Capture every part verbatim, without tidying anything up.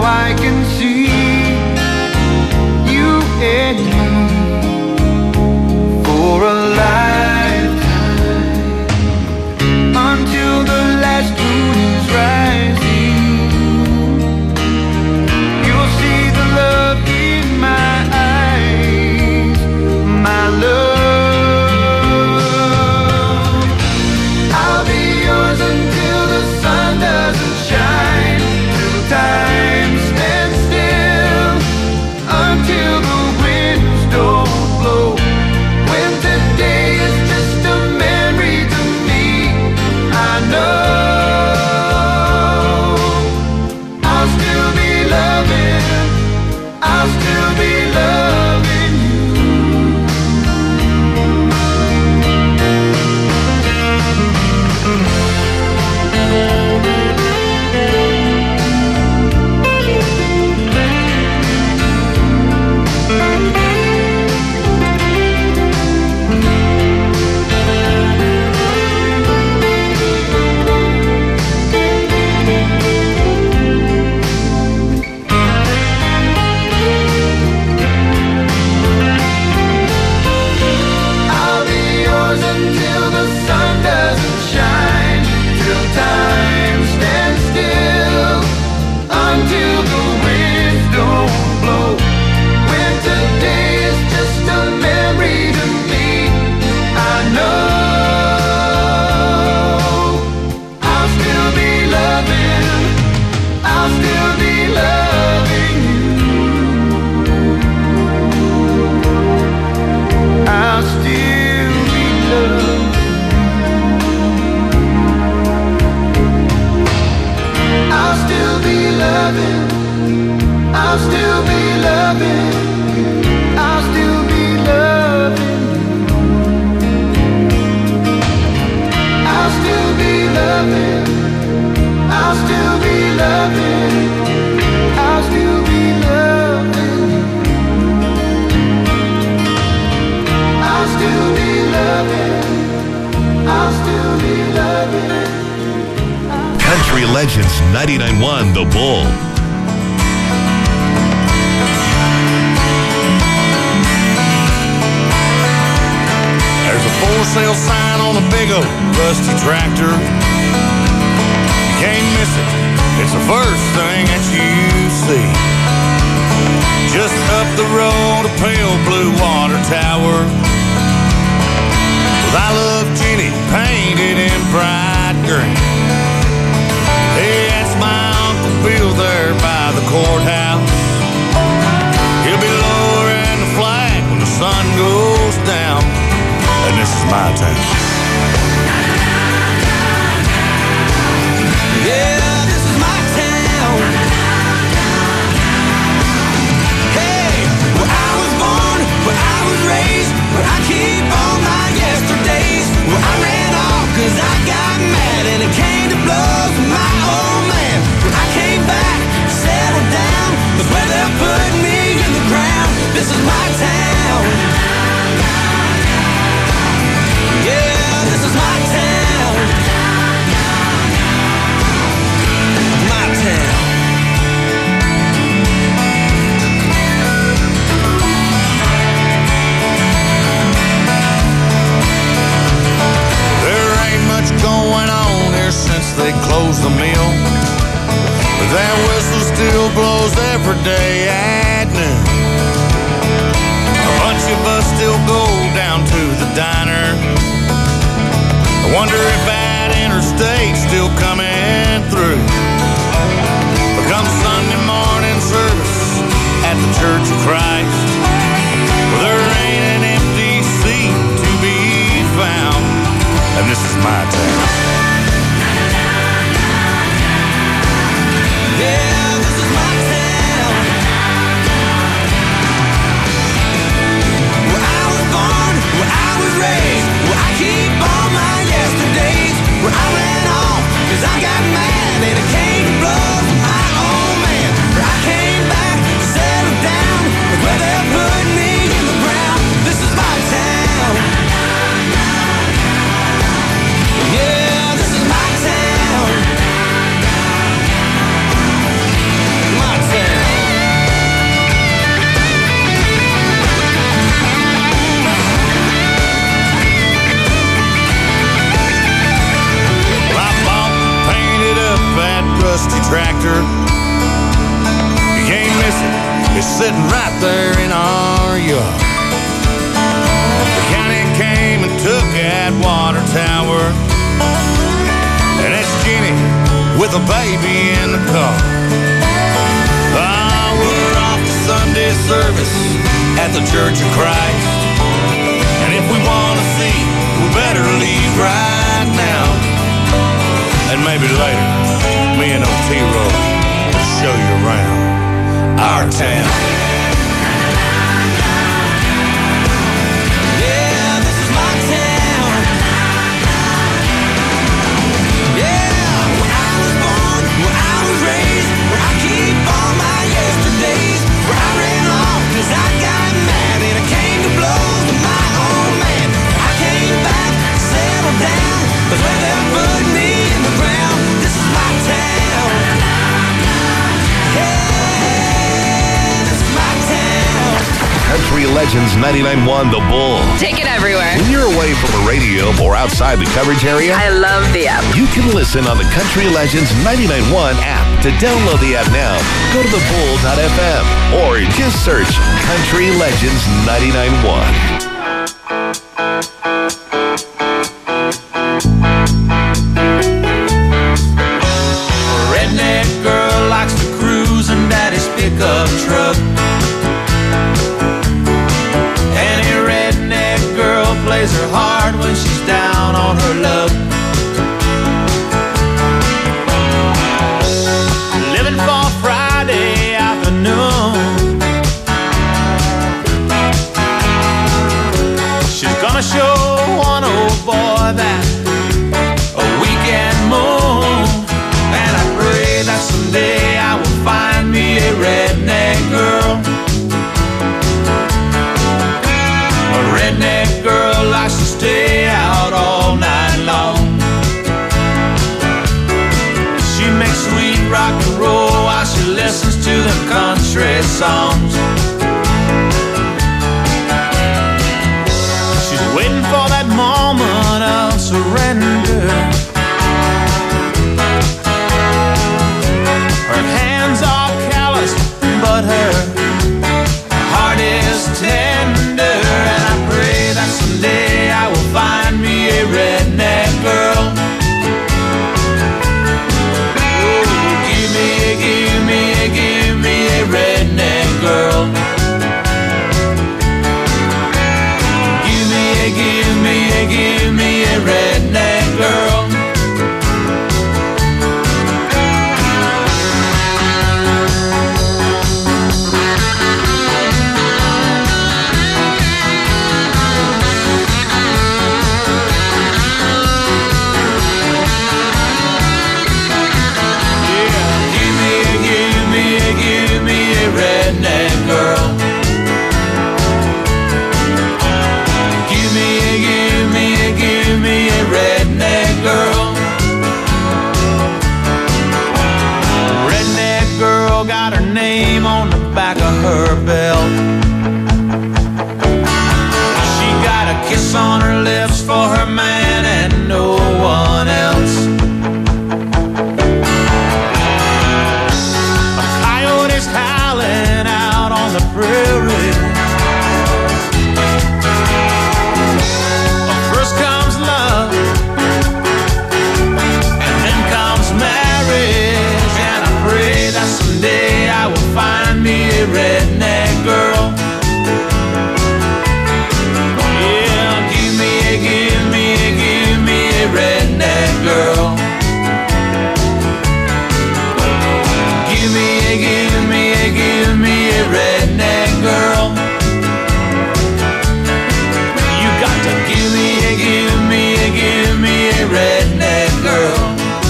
Now I can see you and me for a lifetime, until the last moon is rising. You'll see the love in my eyes, my love. I'll be yours until the sun doesn't shine, till time stands still, until the winds don't blow. When today is just a memory to me, I know I'll still be loving, I'll still be loving you. I'll be yours until the sun doesn't shine, till time stands still, until the winds don't blow. When today is just a memory to me, I know I'll still be loving, I'll still be loving you. I'll still be loving, I'll still be loving, I'll still be loving, I'll still be loving, I'll still be loving, I'll still be loving, I'll still be loving, I'll still be loving, I'll still be loving. Country Legends ninety-nine point one The Bull. There's a for sale sign on a big old rusty tractor. You can't miss it, it's the first thing that you see. Just up the road, a pale blue water tower with I Love Jenny painted in bright green. Hey, that's my Uncle Bill there by the courthouse. He'll be lowering the flag when the sun goes down. And this is my town. Yeah, this is my town. Hey, where I was born, where I was raised, where I keep all my yesterdays, where I ran off cause I got mad and it came to blows with my old man. When I came back, settled down, that's where they put me in the ground. This is my town. Yeah, this is my town. My town. There ain't much going on here since they closed the mill, but that whistle still blows every day at noon. A bunch of us still go down to the diner. I wonder if that interstate's still coming through. But come Sunday morning service at the Church of Christ, well, there ain't an empty seat to be found. And this is my town. Yeah, this is my town. Where I was born, where I was raised, where I keep all my yesterdays, where I ran off cause I got mad and it came tractor. You can't miss it. It's sitting right there in our yard. The county came and took that water tower, and it's Jenny with a baby in the car. Ah, we're off to Sunday service at the Church of Christ, and if we want to see, we better leave right now. And maybe later, me and Otero will show you around our town. Yeah, this is my town. Yeah, where I was born, where I was raised, where I keep all my yesterdays, where I ran off cause I got mad and I came to blows with my own man. I came back, settled down, but where they put me in the ground, this is my town. Yeah, this is my town. Country Legends ninety-nine point one The Bull. Take it everywhere. When you're away from a radio or outside the coverage area, I love the app. you can listen on the Country Legends ninety-nine point one app. To download the app now, go to the bull dot f m or just search Country Legends ninety-nine point one. Redneck girl likes to cruise in daddy's pickup truck. Any redneck girl plays her hard when she's down on her luck. Living for Friday afternoon. She's gonna show one old boy that a weekend moon. And I pray that someday I will find me a redneck girl. A redneck girl likes to stay out all night long. She makes sweet rock and roll while she listens to them country songs. She's waiting for that moment of surrender. Her hands are calloused, but her heart is tender. And I pray that someday I will find me a redneck girl. Oh, give me, give me, give me a redneck girl. Give me, give me, give me a redneck girl. Redneck girl. Give me a, give me a, give me a redneck girl. Redneck girl got her name on the back of her belt. She got a kiss on her lips for her man and no one else. Howling out on the prairie. First comes love, and then comes marriage. And I pray that someday I will find me a redneck girl. Yeah, give me a, give me a, give me a redneck girl. Give me a, give me a, give me a redneck girl. You got to give me a, give me a, give me a redneck girl.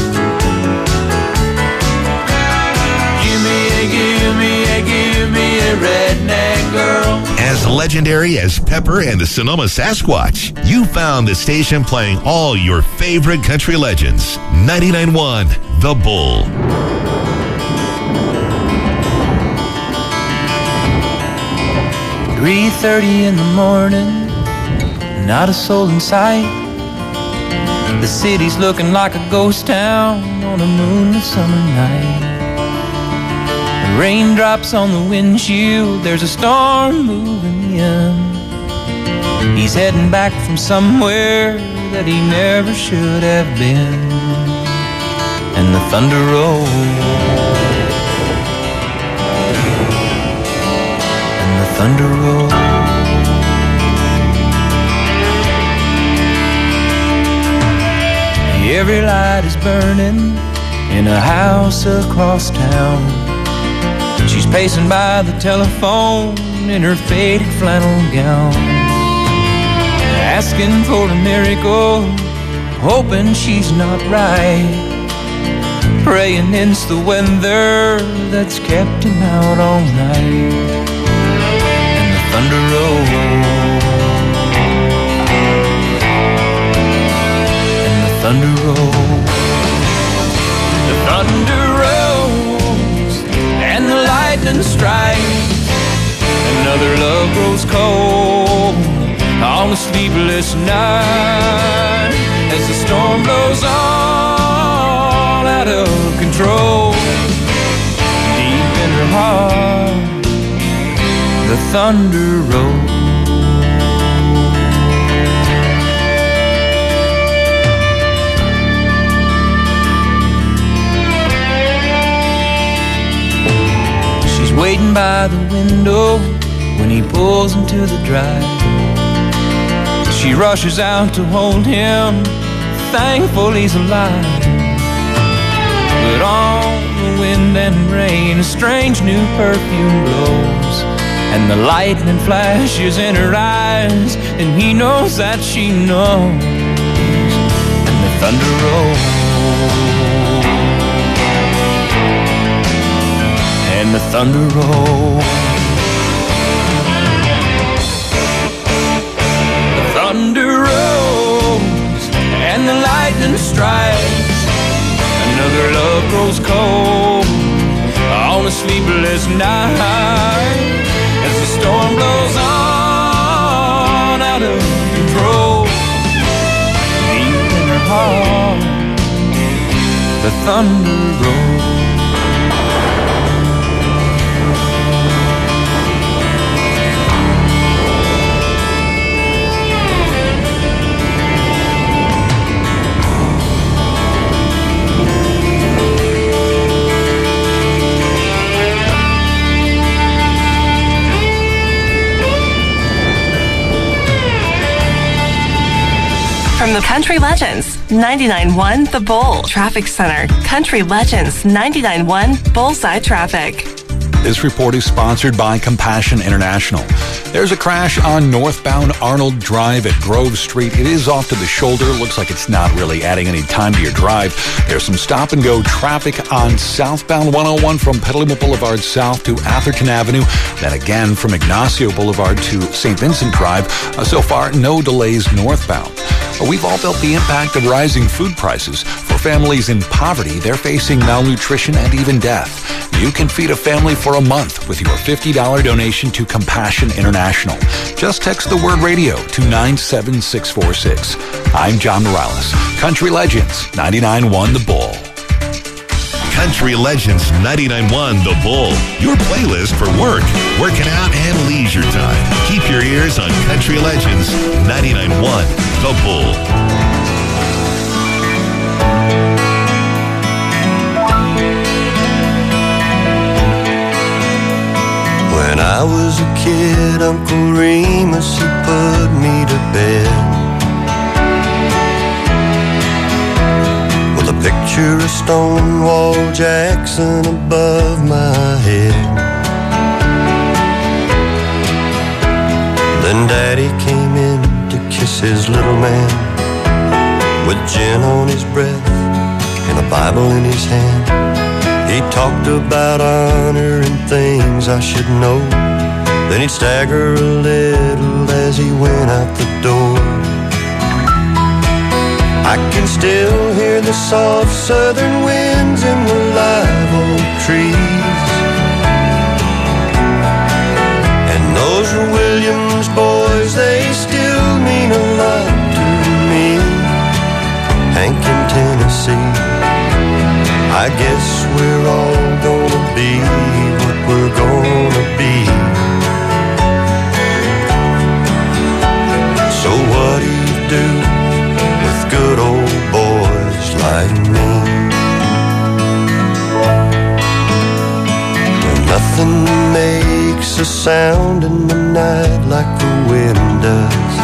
Give me a, give me a, give me a redneck girl. As legendary as Pepper and the Sonoma Sasquatch, you found the station playing all your favorite country legends. ninety-nine point one The Bull. three thirty in the morning, not a soul in sight. The city's looking like a ghost town on a moonlit summer night. Raindrops on the windshield, there's a storm moving in. He's heading back from somewhere that he never should have been. And the thunder rolls, and the thunder rolls. Every light is burning in a house across town. She's pacing by the telephone in her faded flannel gown, asking for a miracle, hoping she's not right, praying it's the weather that's kept him out all night. And the thunder rolls, and the thunder rolls, the thunder rolls, and the lightning strikes. Another love grows cold on a sleepless night as the storm blows all out of control. Deep in her heart, the thunder rolls. She's waiting by the window when he pulls into the drive. She rushes out to hold him, thankful he's alive. But on the wind and rain, a strange new perfume blows, and the lightning flashes in her eyes, and he knows that she knows. And the thunder rolls, and the thunder rolls. Thunder rolls and the lightning strikes. Another love grows cold on a sleepless night as the storm blows on out of control. Deep in her heart, the thunder rolls. From the Country Legends ninety-nine point one The Bull Traffic Center. Country Legends ninety-nine point one Bullseye Traffic. This report is sponsored by Compassion International. There's a crash on northbound Arnold Drive at Grove Street. It is off to the shoulder. Looks like it's not really adding any time to your drive. There's some stop-and-go traffic on southbound one oh one from Petaluma Boulevard south to Atherton Avenue. Then again from Ignacio Boulevard to Saint Vincent Drive. Uh, so far, no delays northbound. We've all felt the impact of rising food prices. For families in poverty, they're facing malnutrition and even death. You can feed a family for a month with your fifty dollars donation to Compassion International. Just text the word radio to nine seven six four six. I'm John Morales. Country Legends ninety-nine point one The Bull. Country Legends ninety-nine point one The Bull. Your playlist for work, working out, and leisure time. Keep your ears on Country Legends ninety-nine point one The Bull. When I was a kid, Uncle Remus, he put me to bed with a picture of Stonewall Jackson above my head. Then Daddy came in to kiss his little man with gin on his breath and a Bible in his hand. He talked about honor and things I should know. Then he'd stagger a little as he went out the door. I can still hear the soft southern winds in the live oak trees, and those Williams boys, they still mean a lot to me. Hank in Tennessee, I guess we're all gonna be what Nothing makes a sound in the night like the wind does.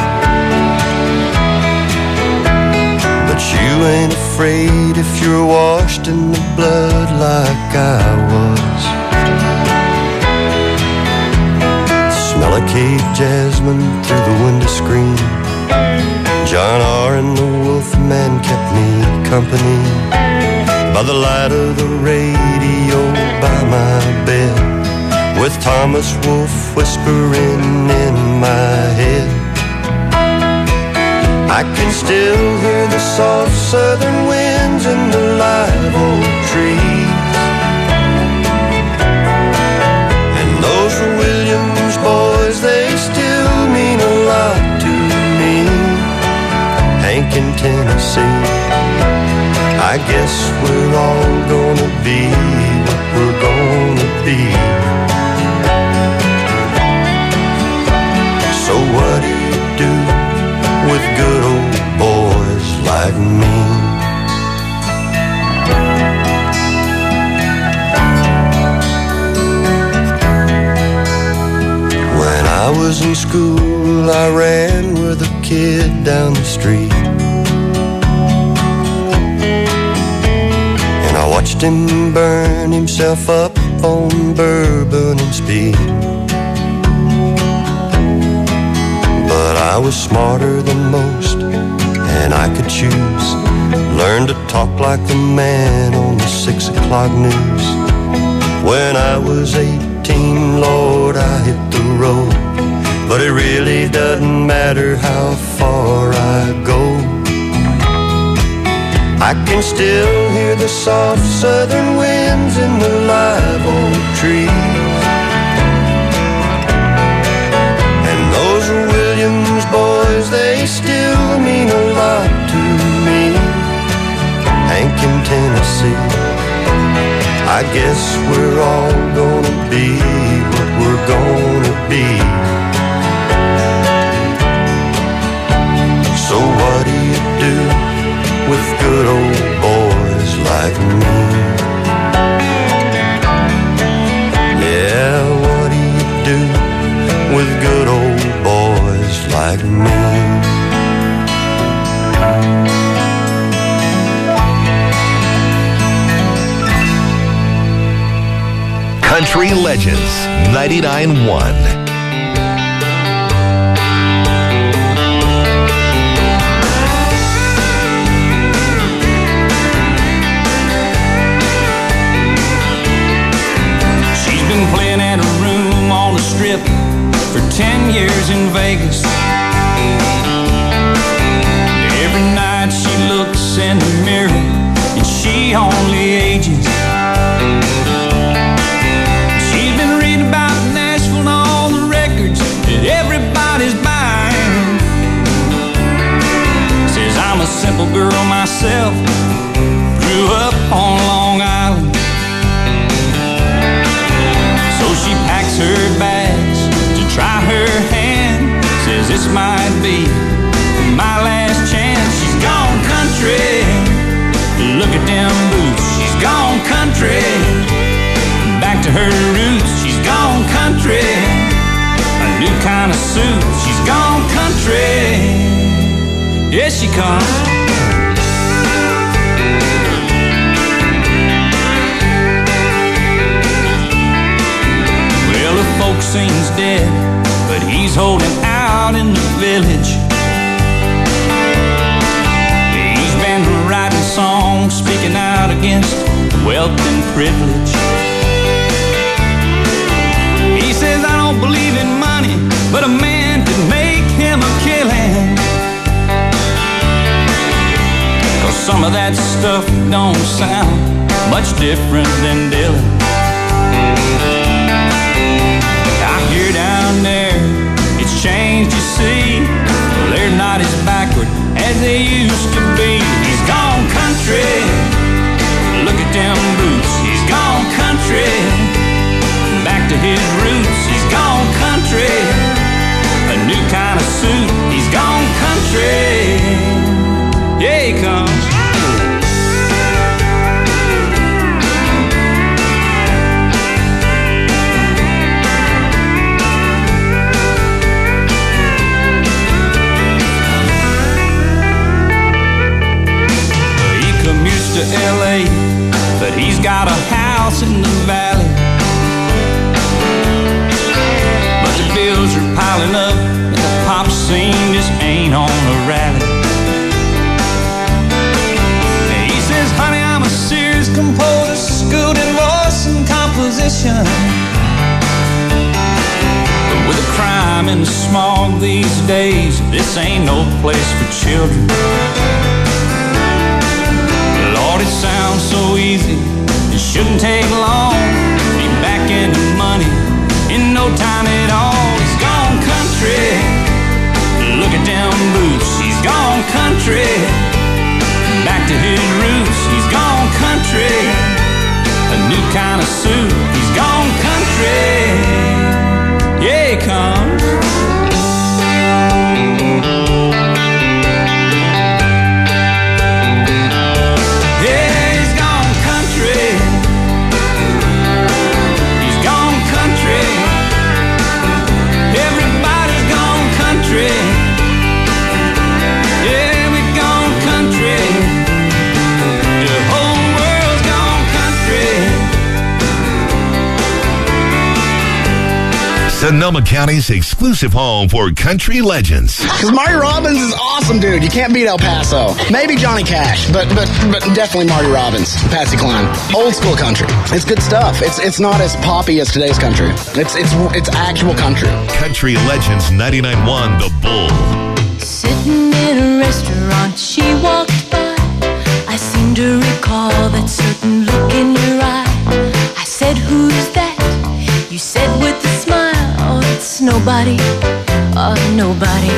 But you ain't afraid if you're washed in the blood like I was. The smell of Cape jasmine through the window screen. John R. and the Wolfman kept me company by the light of the radio by my bed, with Thomas Wolfe whispering in my head. I can still hear the soft southern winds in the live oak trees, and those Williams boys, they still mean a lot to me. Hank in Tennessee, I guess we're all gonna be what we're gonna be. So what do you do with good old boys like me? When I was in school, I ran with a kid down the street. I watched him burn himself up on bourbon and speed. But I was smarter than most, and I could choose. Learn to talk like the man on the six o'clock news. When I was eighteen, Lord, I hit the road. But it really doesn't matter how far I go. I can still hear the soft southern winds in the live oak trees, and those Williams boys, they still mean a lot to me. Hank in Tennessee, I guess we're all gonna be what we're gonna be. So what do you do with good old boys like me? Yeah, what do you do with good old boys like me? Country Legends ninety-nine point one. Playing at a room on the strip for ten years in Vegas. Every night she looks in the mirror and she only ages. She's been reading about Nashville and all the records that everybody's buying. Says I'm a simple girl myself, grew up on Long Island. She packs her bags to try her hand. Says this might be my last chance. She's gone country, look at them boots. She's gone country, back to her roots. She's gone country, a new kind of suit. She's gone country, yes she comes. Folk sings dead, but he's holding out in the village. He's been writing songs, speaking out against wealth and privilege. He says, I don't believe in money, but a man could make him a killing. 'Cause some of that stuff don't sound much different than Dylan. Here down there, it's changed, you see. Well, they're not as backward as they used to be. He's gone country, look at them boots. He's gone country, back to his roots. He's gone country, a new kind of suit. He's gone country, yeah he comes. attention. But with the crime and the smog these days, this ain't no place for children. Lord, it sounds so easy, it shouldn't take long. Be back in the money in no time at all. He's gone country, look at them boots. He's gone country, back to his roots. He's gone country, a new kind of suit. He's gone country, yeah, he comes. Yeah, he's gone country. He's gone country. Everybody's gone country. Yeah, we've gone country. The whole world's gone country. Sonoma County's exclusive home for country legends. Because Marty Robbins is awesome, dude. You can't beat El Paso. Maybe Johnny Cash, but but but definitely Marty Robbins, Patsy Cline. Old school country. It's good stuff. It's it's not as poppy as today's country. It's it's it's actual country. Country Legends ninety-nine point one The Bull. Sitting in a restaurant, she walked by. I seem to recall that certain look in your eye. I said, who's that? You said with a smile, oh, it's nobody, oh, nobody.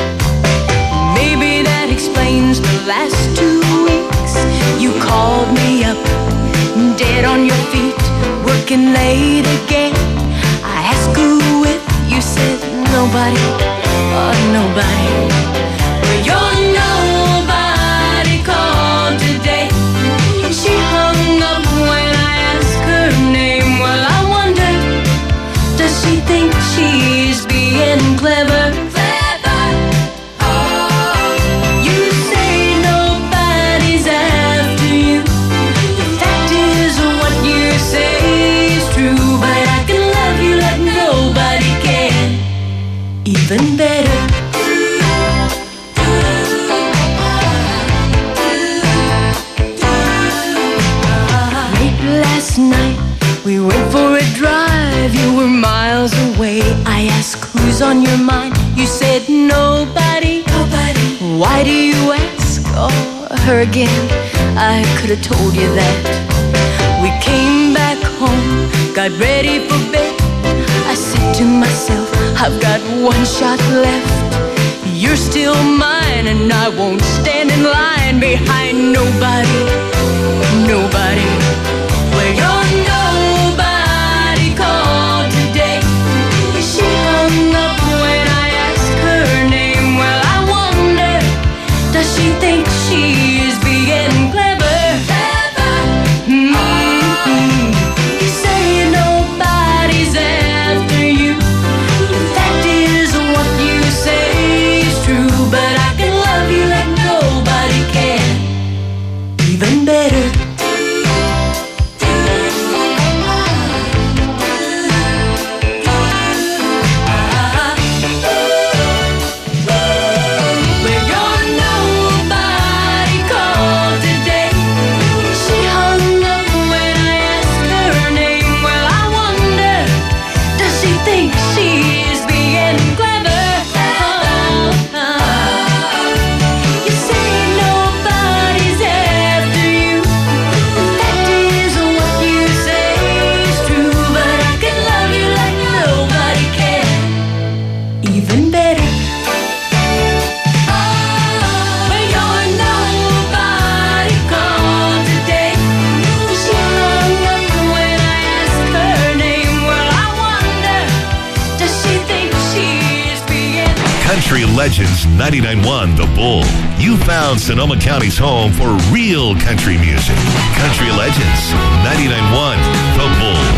Maybe that explains the last two weeks. You called me up, dead on your feet, working late again. I asked who with, you said nobody, oh, nobody. Well, you're nobody called today. She hung up when I asked her name. Well, I wondered, does she think she's being clever? Clever. Oh, you say nobody's after you. The fact is, what you say is true. But I can love you like nobody can. Even better. Late last night, we went for a drive. You were miles away. I asked, who's on your mind? You said nobody. Nobody. Why do you ask? Oh, her again. I could have told you that. We came back home, got ready for bed. I said to myself, I've got one shot left. You're still mine, and I won't stand in line behind nobody. Nobody. Well, you're nobody called today. She hung up when I asked her name. Well, I wonder, does she think she is being clever? Clever. Mm-hmm. You say nobody's after you. The fact is, what you say is true. But I can love you like nobody can. Even better. Country Legends ninety-nine point one The Bull. You found Sonoma County's home for real country music. Country Legends ninety-nine point one The Bull.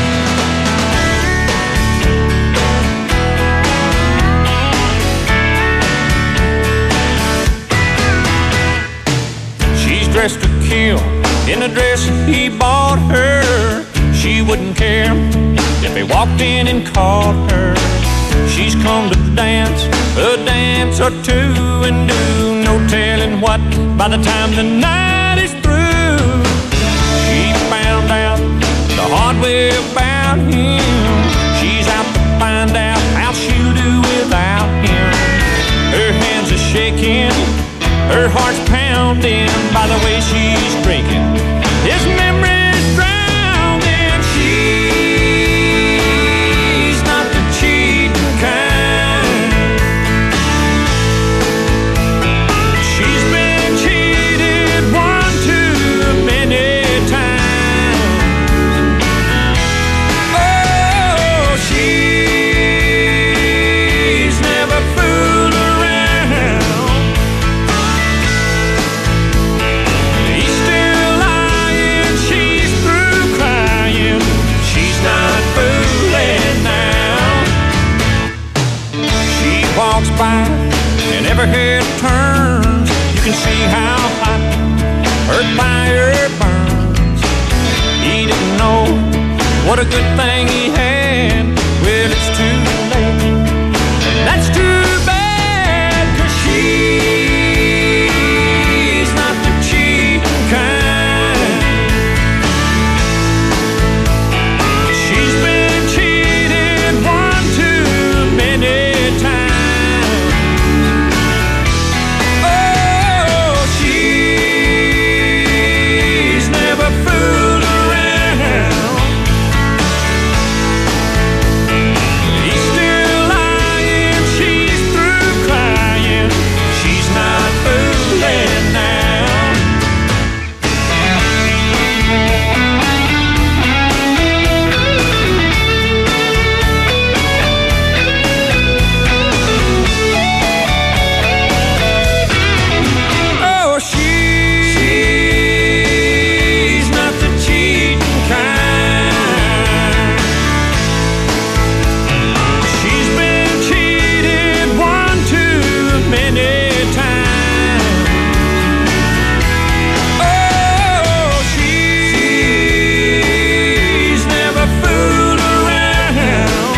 She's dressed to kill in a dress he bought her. She wouldn't care if he walked in and caught her. She's come to dance, a dance or two, and do no telling what by the time the night is through. She found out the hard way about about him. She's out to find out how she'll do without him. Her hands are shaking, her heart's pounding by the way she's drinking. His memory's drowning. She's not the cheating kind. She's been cheated one too many times. Oh, she's never fooled around. He's still lying, she's through crying. She's not fooling now. She walks by and every head turns. You can see how hot her fire burns. He didn't know what a good thing he had. Well, it's too late. That's too bad, 'cause she's not the cheating kind. She's been cheated one too many times. Oh, she's never fooled around. He's still lying, she's through crying. She's not fooling now. Oh, she's not the cheating kind. She's been cheated one too many times. Oh, she's never fooled around.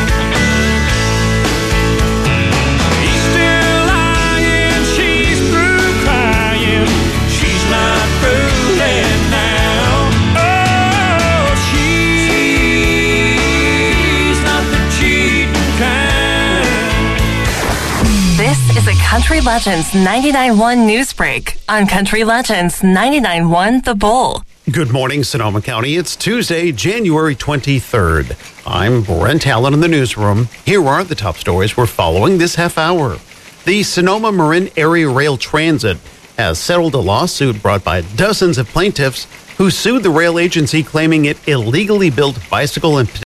He's still lying, she's through crying. She's not fooling now. Oh, she's not the cheating kind. This is a Country Legends ninety-nine point one news break on Country Legends ninety-nine point one The Bull. Good morning, Sonoma County. It's Tuesday, January twenty-third. I'm Brent Allen in the newsroom. Here are the top stories we're following this half hour. The Sonoma Marin Area Rail Transit has settled a lawsuit brought by dozens of plaintiffs who sued the rail agency claiming it illegally built bicycle and